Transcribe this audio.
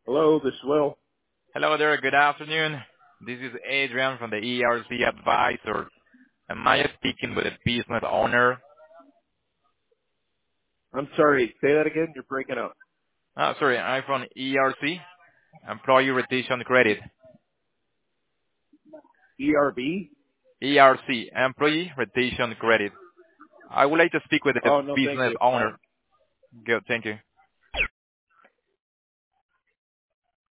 Hello, this is Will. Hello there. Good afternoon. This is Adrian from the ERC Advisor. Am I speaking with a business owner? I'm sorry, say that again. You're breaking up. Sorry, I'm from ERC, Employee Retention Credit. ERB? ERC, Employee Retention Credit. I would like to speak with the Oh, no, thank business you. owner. Good, thank you.